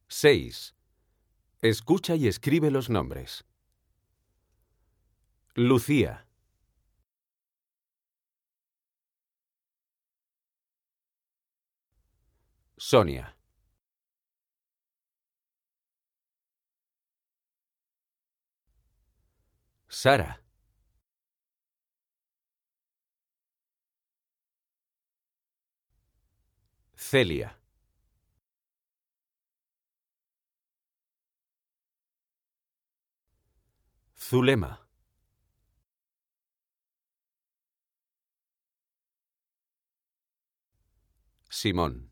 6. Escucha y escribe los nombres. Lucía. Sonia. Sara. Celia. Zulema. Simón.